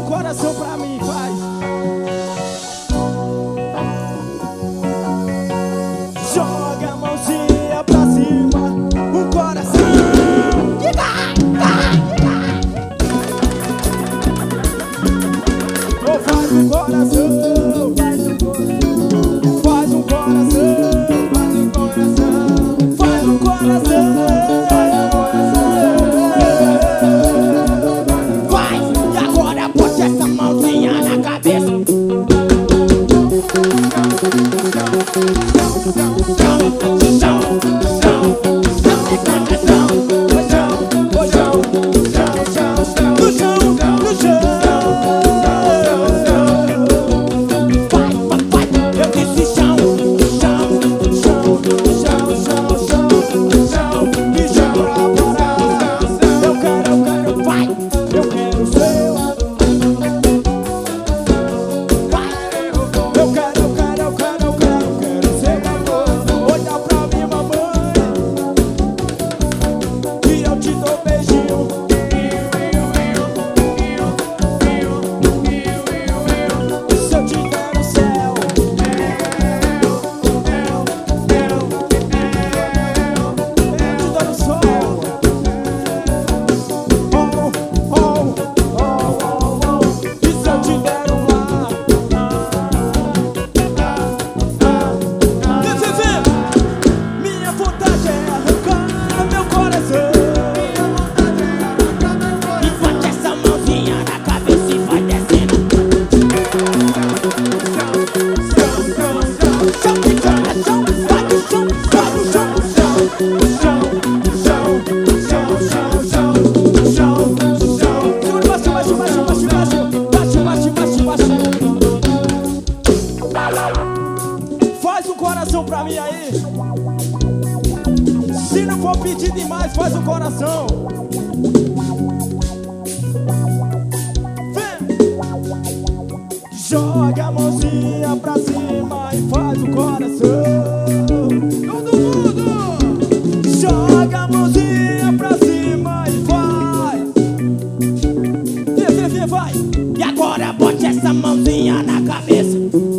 coração pra mim, faz. Joga a mãozinha pra cima, o coração. Oh, faz um coração, faz um coração, faz um coração. Vai, e agora bote essa mãozinha na cabeça. Faz um coração pra mim aí. Se não for pedir demais, faz um coração. Vem. Joga a mãozinha pra cima e faz o coração. Todo mundo! Joga a mãozinha pra cima e faz. Vem, vai. E agora bote essa mãozinha na cabeça.